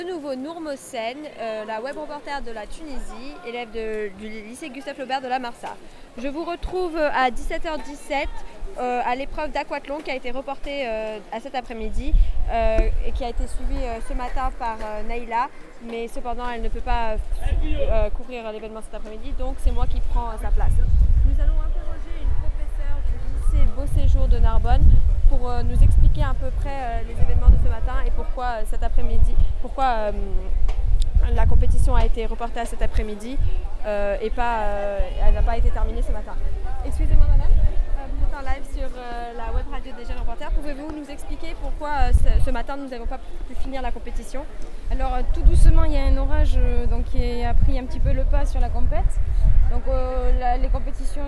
De nouveau, Nour Mohsen, la web reporter de la Tunisie, élève du lycée Gustave Flaubert de la Marsa. Je vous retrouve à 17h17 à l'épreuve d'aquathlon qui a été reportée à cet après-midi et qui a été suivie ce matin par Naïla, mais cependant elle ne peut pas couvrir l'événement cet après-midi, donc c'est moi qui prends sa place. Nous allons interroger une professeure du lycée Beau Séjour de Narbonne pour nous expliquer à peu près les événements de ce matin et pourquoi cet après-midi, pourquoi la compétition a été reportée à cet après-midi et elle n'a pas été terminée ce matin. Excusez-moi madame, vous êtes en live sur la web radio des jeunes reporters. Pouvez-vous nous expliquer pourquoi ce matin nous n'avons pas pu finir la compétition? Alors tout doucement, il y a un orage qui a pris un petit peu le pas sur la compète. Donc les compétitions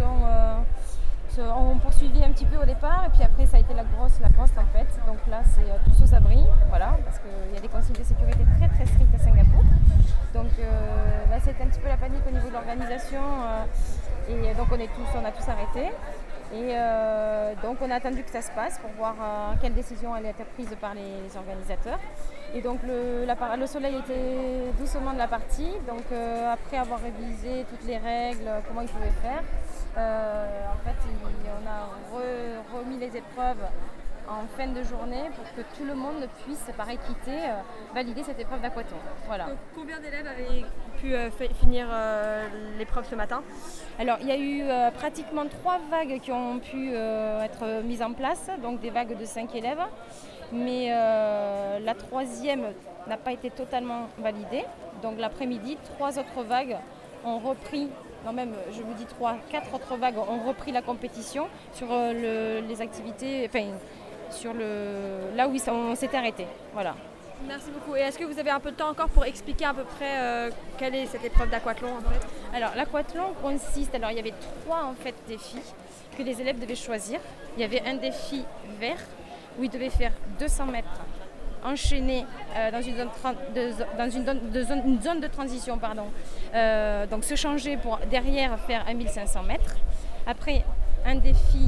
ont poursuivi un petit peu au départ et puis après ça a été la grosse tempête. Donc là c'est tous aux abris, voilà, parce qu'il y a des consignes de sécurité très très strictes à Singapour. Donc c'était un petit peu la panique au niveau de l'organisation et donc on a tous arrêté. Et donc on a attendu que ça se passe pour voir quelle décision allait être prise par les organisateurs. Et donc le soleil était doucement de la partie. Donc après avoir révisé toutes les règles, comment il pouvait faire, en fait on a remis les épreuves en fin de journée pour que tout le monde puisse par équité valider cette épreuve d'aquathlon. Voilà. Donc, combien d'élèves avaient pu finir l'épreuve ce matin? Alors il y a eu pratiquement 3 vagues qui ont pu être mises en place, donc des vagues de 5 élèves, mais la troisième n'a pas été totalement validée. Donc l'après-midi, 3 autres vagues ont repris, non même je vous dis 4 autres vagues ont repris la compétition sur les activités, enfin sur là où on s'était arrêté. Voilà. Merci beaucoup. Et est-ce que vous avez un peu de temps encore pour expliquer à peu près quelle est cette épreuve d'aquathlon en fait? Alors l'aquathlon consiste, il y avait 3 en fait défis que les élèves devaient choisir. Il y avait un défi vert où ils devaient faire 200 mètres enchaînés dans une zone de transition, donc se changer pour derrière faire 1500 mètres. Après un défi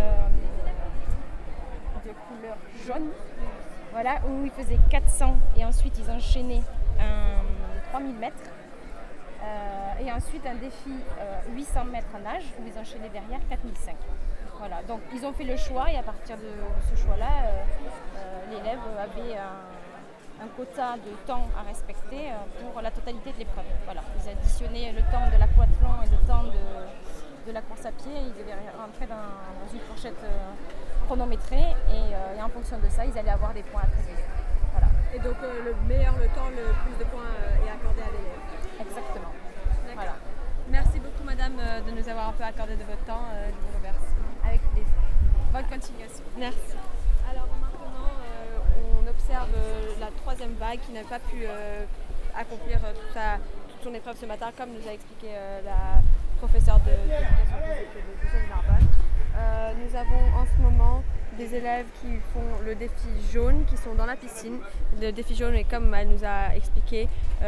de couleur jaune, voilà, où ils faisaient 400 et ensuite ils enchaînaient 3000 mètres. Et ensuite un défi 800 mètres en nage où ils enchaînaient derrière 4005. Voilà, donc ils ont fait le choix et à partir de ce choix-là, l'élève avait un quota de temps à respecter pour la totalité de l'épreuve. Voilà, ils additionnaient le temps de l'aquathlon et le temps de la course à pied. Ils devaient rentrer dans une fourchette chronométrée et en fonction de ça, ils allaient avoir des points attribués. Voilà. Et donc le temps, le plus de points est accordé à l'élève. Exactement. Voilà. Merci beaucoup madame de nous avoir un peu accordé de votre temps. Je vous remercie. Avec plaisir. Bonne continuation. Merci. Alors maintenant, on observe la troisième vague qui n'a pas pu accomplir toute son épreuve ce matin, comme nous a expliqué la professeure d'éducation physique de Narbonne. Nous avons en ce moment des élèves qui font le défi jaune, qui sont dans la piscine. Le défi jaune est, comme elle nous a expliqué,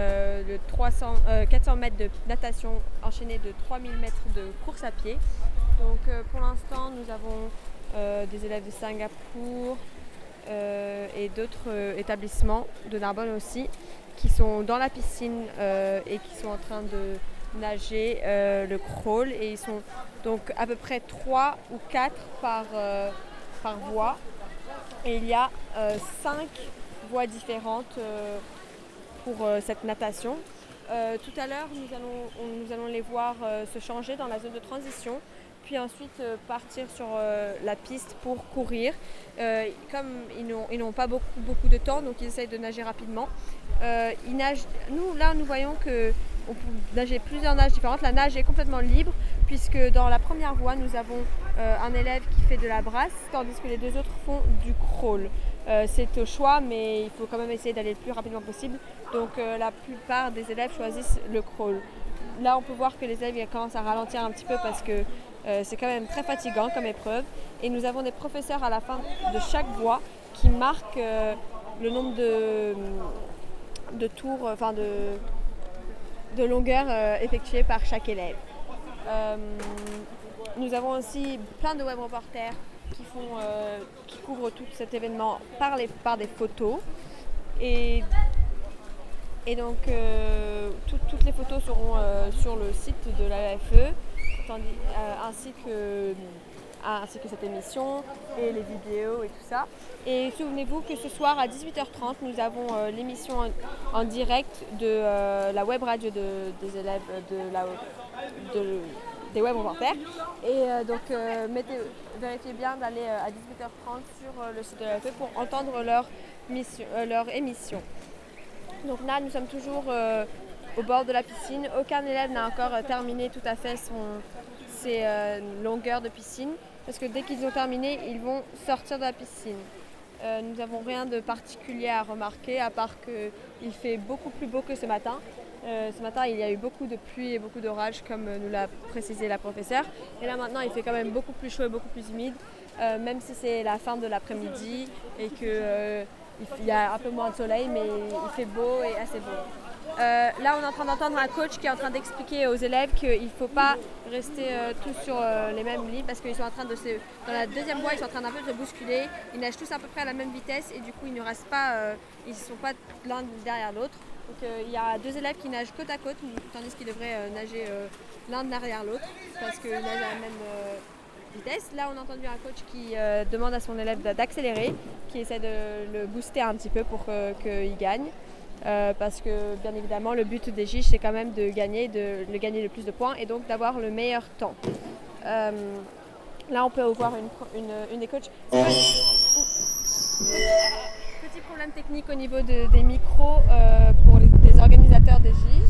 400 mètres de natation enchaînée de 3000 mètres de course à pied. Donc pour l'instant, nous avons des élèves de Singapour et d'autres établissements de Narbonne aussi qui sont dans la piscine et qui sont en train de nager le crawl, et ils sont donc à peu près 3 ou 4 par voie, et il y a 5 voies différentes pour cette natation. Tout à l'heure, nous allons les voir se changer dans la zone de transition, puis ensuite partir sur la piste pour courir. Comme ils n'ont pas beaucoup de temps, donc ils essayent de nager rapidement. Ils nagent. Nous voyons qu'on peut nager plusieurs nages différentes. La nage est complètement libre, puisque dans la première voie, nous avons un élève qui fait de la brasse, tandis que les 2 autres font du crawl. C'est au choix, mais il faut quand même essayer d'aller le plus rapidement possible. Donc la plupart des élèves choisissent le crawl. Là, on peut voir que les élèves commencent à ralentir un petit peu parce que c'est quand même très fatigant comme épreuve. Et nous avons des professeurs à la fin de chaque voie qui marquent le nombre de tours, de longueurs effectuées par chaque élève. Nous avons aussi plein de web reporters qui couvrent tout cet événement par des photos. Et Et donc toutes les photos seront sur le site de l'AFE, ainsi que cette émission et les vidéos et tout ça. Et souvenez-vous que ce soir à 18h30, nous avons l'émission en direct de la web radio des élèves des web reporters. Et donc vérifiez bien d'aller à 18h30 sur le site de l'AFE pour entendre leur émission. Donc là, nous sommes toujours au bord de la piscine. Aucun élève n'a encore terminé tout à fait ses longueurs de piscine, parce que dès qu'ils ont terminé, ils vont sortir de la piscine. Nous n'avons rien de particulier à remarquer, à part qu'il fait beaucoup plus beau que ce matin. Ce matin, il y a eu beaucoup de pluie et beaucoup d'orage, comme nous l'a précisé la professeure. Et là, maintenant, il fait quand même beaucoup plus chaud et beaucoup plus humide, même si c'est la fin de l'après-midi et qu'il y a un peu moins de soleil, mais il fait beau et assez beau. Là, on est en train d'entendre un coach qui est en train d'expliquer aux élèves qu'il ne faut pas rester tous sur les mêmes lignes, parce qu'ils sont en train dans la deuxième voie, ils sont en train d'un peu de se bousculer. Ils nagent tous à peu près à la même vitesse et du coup, ils ne restent pas, ils ne sont pas l'un derrière l'autre. Donc, il y a 2 élèves qui nagent côte à côte, tandis qu'ils devraient nager l'un derrière l'autre, parce qu'ils nagent à la même vitesse. Là, on a entendu un coach qui demande à son élève d'accélérer, qui essaie de le booster un petit peu pour qu'il gagne. Parce que bien évidemment le but des JIJ c'est quand même de gagner le plus de points et donc d'avoir le meilleur temps. Là on peut voir une des coachs. Petit problème technique au niveau des micros pour les organisateurs des JIJ.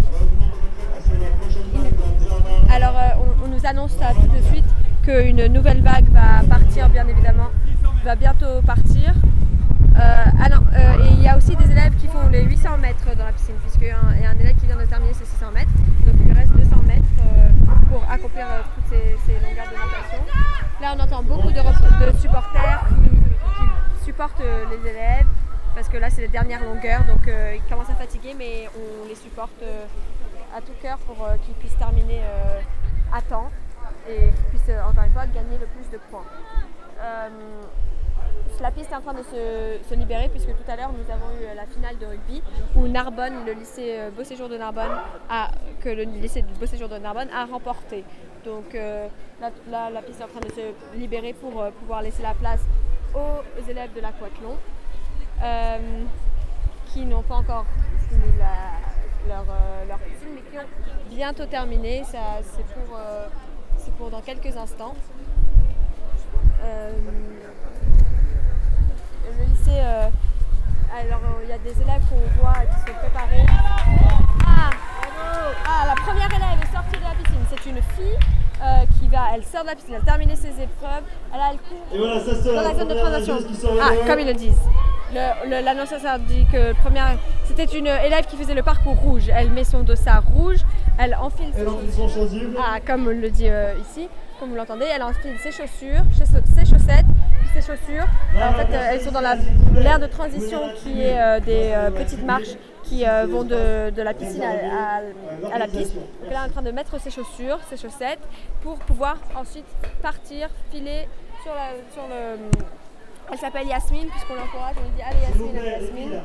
Alors on nous annonce ça tout de suite qu'une nouvelle vague va partir, bien évidemment, va bientôt partir. Et il y a aussi des élèves qui font les 800 mètres dans la piscine, puisqu'il y a un élève qui vient de terminer ses 600 mètres, donc il lui reste 200 mètres pour accomplir toutes ces longueurs de natation. Là on entend beaucoup de supporters qui supportent les élèves, parce que là c'est les dernières longueurs, donc ils commencent à fatiguer, mais on les supporte à tout cœur pour qu'ils puissent terminer à temps et qu'ils puissent encore une fois gagner le plus de points. La piste est en train de se libérer, puisque tout à l'heure nous avons eu la finale de rugby où Narbonne, le lycée Beauséjour de Narbonne, a remporté. Donc la piste est en train de se libérer pour pouvoir laisser la place aux élèves de l'aquathlon qui n'ont pas encore fini leur piscine, mais qui ont bientôt terminé. C'est pour dans quelques instants. Le lycée, alors il y a des élèves qu'on voit qui sont préparés. La première élève est sortie de la piscine. C'est une fille elle sort de la piscine, elle a terminé ses épreuves, elle court et voilà, ça dans la zone de transition. Comme Comme ils le disent. L'annonceur dit que c'était une élève qui faisait le parcours rouge. Elle met son dossard rouge, elle enfile son chasuble. comme on le dit ici, comme vous l'entendez, elle enfile ses chaussures, ses chaussettes, puis ses chaussures. En fait, elles sont dans l'aire de transition qui est des petites marches qui vont de la piscine à la piste. Donc elle est en train de mettre ses chaussures, ses chaussettes, pour pouvoir ensuite partir, filer sur le... Elle s'appelle Yasmine, puisqu'on l'encourage, on lui dit allez Yasmine,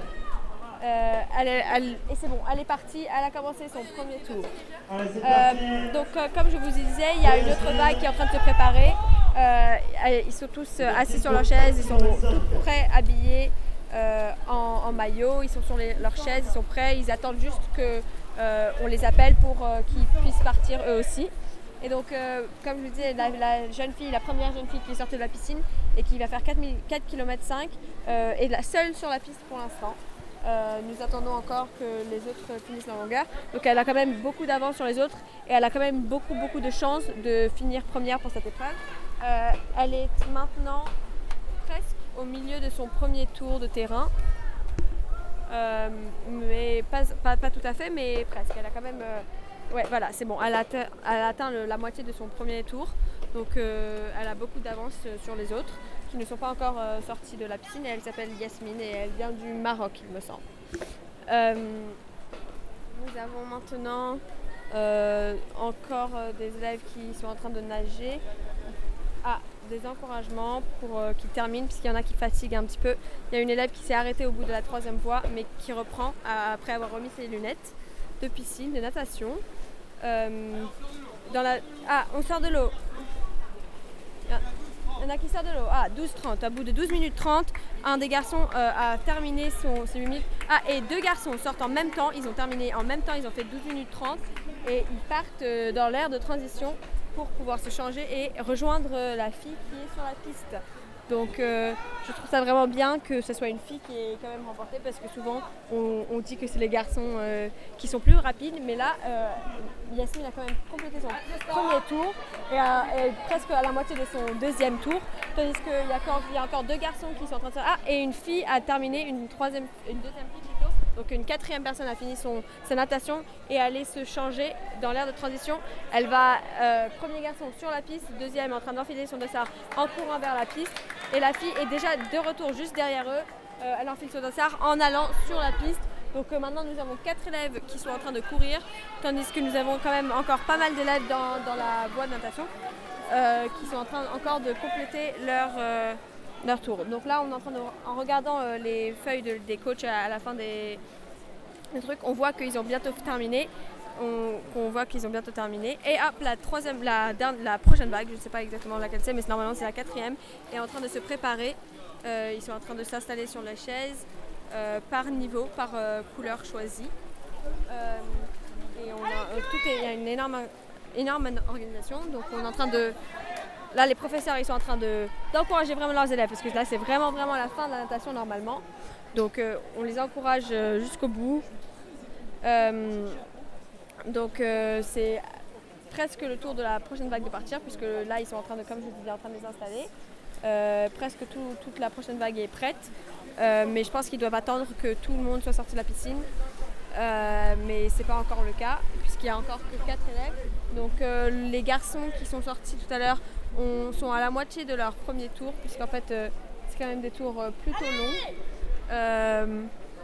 et c'est bon, elle est partie, elle a commencé son premier tour. Donc comme je vous disais, il y a une autre vague qui est en train de se préparer. Ils sont tous assis sur leurs chaises, ils sont tous prêts, habillés en maillot, ils sont sur leurs chaises, ils sont prêts, ils attendent juste qu'on les appelle pour qu'ils puissent partir eux aussi. Et donc, comme je vous disais, la première jeune fille qui est sortie de la piscine et qui va faire 4 km 5 est la seule sur la piste pour l'instant. Nous attendons encore que les autres finissent leur longueur. Donc elle a quand même beaucoup d'avance sur les autres et elle a quand même beaucoup de chances de finir première pour cette épreuve. Elle est maintenant presque au milieu de son premier tour de terrain. Mais pas tout à fait, mais presque. Elle a quand même... ouais, voilà, c'est bon. Elle a atteint la moitié de son premier tour. Donc elle a beaucoup d'avance sur les autres qui ne sont pas encore sortis de la piscine. Et elle s'appelle Yasmine et elle vient du Maroc, il me semble. Nous avons maintenant encore des élèves qui sont en train de nager. des encouragements pour qu'ils terminent, puisqu'il y en a qui fatiguent un petit peu. Il y a une élève qui s'est arrêtée au bout de la 3e fois, mais qui reprend après avoir remis ses lunettes de piscine, de natation. On sort de l'eau. Il y en a qui sort de l'eau. 12h30. Au bout de 12 minutes 30, un des garçons a terminé ses 8 minutes. Et 2 garçons sortent en même temps. Ils ont terminé en même temps. Ils ont fait 12 minutes 30. Et ils partent dans l'aire de transition pour pouvoir se changer et rejoindre la fille qui est sur la piste. Donc je trouve ça vraiment bien que ce soit une fille qui est quand même remportée, parce que souvent on dit que c'est les garçons qui sont plus rapides, mais là Yasmine a quand même complété son premier tour et est presque à la moitié de son 2e tour, tandis qu'il y a encore 2 garçons qui sont en train de faire et une fille a terminé, une deuxième fille plutôt. Donc une 4e personne a fini sa natation et allait se changer dans l'aire de transition. Elle va, premier garçon sur la piste, 2e en train d'enfiler son dossard en courant vers la piste. Et la fille est déjà de retour juste derrière eux. Elle enfile son dossard en allant sur la piste. Donc maintenant nous avons 4 élèves qui sont en train de courir, tandis que nous avons quand même encore pas mal d'élèves dans la voie de natation qui sont en train encore de compléter leur tour. Donc là on est en train en regardant les feuilles des coachs à la fin des trucs, on voit qu'ils ont bientôt terminé. On voit qu'ils ont bientôt terminé. Et hop, la prochaine vague, je ne sais pas exactement laquelle c'est, mais normalement c'est la 4e, est en train de se préparer. Ils sont en train de s'installer sur les chaises par niveau, par couleur choisie. Et il y a une énorme organisation. Donc on est en train de... Là, les professeurs, ils sont en train d'encourager vraiment leurs élèves, parce que là, c'est vraiment la fin de la natation normalement. Donc on les encourage jusqu'au bout. Donc c'est presque le tour de la prochaine vague de partir, puisque là ils sont en train de, comme je vous disais, en train de les installer. Presque toute la prochaine vague est prête, mais je pense qu'ils doivent attendre que tout le monde soit sorti de la piscine. Mais c'est pas encore le cas, puisqu'il y a encore que 4 élèves. Donc les garçons qui sont sortis tout à l'heure sont à la moitié de leur premier tour, puisqu'en fait c'est quand même des tours plutôt longs.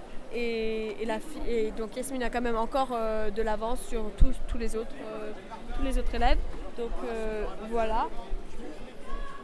Et donc Yasmine a quand même encore de l'avance sur tous les autres élèves. Donc voilà. Pardon ?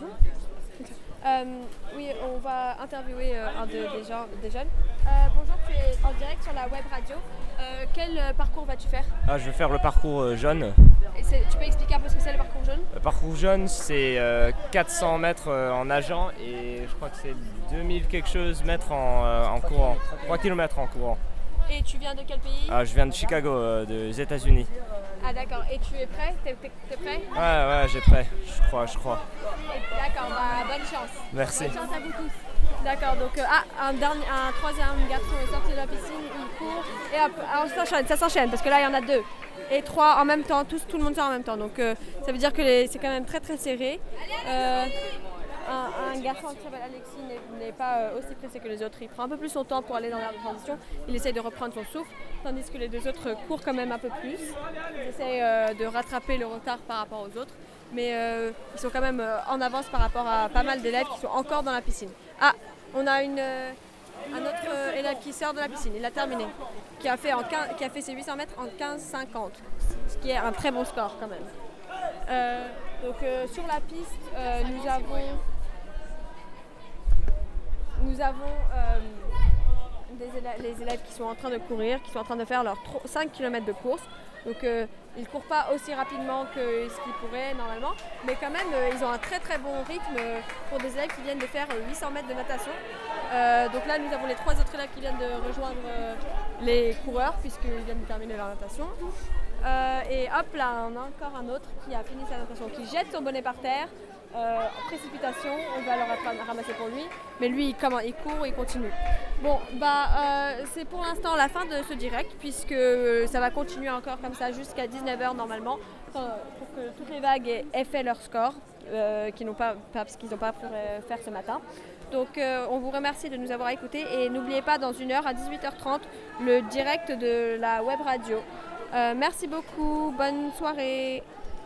Oui, on va interviewer un des jeunes. Bonjour, tu es en direct sur la web radio. Quel parcours vas-tu faire ? Je vais faire le parcours jaune. Tu peux expliquer un peu ce que c'est le parcours jaune ? Le parcours jaune, c'est 400 mètres en nageant et je crois que c'est 2000 quelque chose mètres en courant. 3 km en courant. Et tu viens de quel pays ? Je viens de Chicago, des États-Unis. Ah d'accord, et tu es prêt ? T'es prêt ? Ouais, j'ai prêt, je crois. D'accord, bonne chance. Merci. Bonne chance à vous tous. D'accord, donc un 3e garçon est sorti de la piscine, il court, et hop, ça s'enchaîne, parce que là il y en a 2. Et 3 en même temps, tout le monde sort en même temps, donc ça veut dire que c'est quand même très serré. Un garçon qui s'appelle Alexis n'est pas aussi pressé que les autres, il prend un peu plus son temps pour aller dans l'aire de transition, il essaye de reprendre son souffle, tandis que les 2 autres courent quand même un peu plus, ils essayent de rattraper le retard par rapport aux autres, mais ils sont quand même en avance par rapport à pas mal d'élèves qui sont encore dans la piscine. On a un autre élève qui sort de la piscine, il a terminé, qui a fait ses 800 mètres en 15,50, ce qui est un très bon score quand même. Donc sur la piste, nous avons les élèves qui sont en train de courir, qui sont en train de faire leurs 5 km de course. Donc ils ne courent pas aussi rapidement que ce qu'ils pourraient normalement, mais quand même ils ont un très bon rythme pour des élèves qui viennent de faire 800 mètres de natation. Donc là nous avons les 3 autres élèves qui viennent de rejoindre les coureurs puisqu'ils viennent de terminer leur natation. Et hop là on a encore un autre qui a fini sa natation, qui jette son bonnet par terre. En précipitation, on va le ramasser pour lui, mais lui il court, il continue. Bon, c'est pour l'instant la fin de ce direct, puisque ça va continuer encore comme ça jusqu'à 19h normalement, pour que toutes les vagues aient fait leur score, parce qu'ils n'ont pas pu faire ce matin. Donc on vous remercie de nous avoir écoutés et n'oubliez pas dans 1 heure à 18h30 le direct de la web radio. Merci beaucoup, bonne soirée.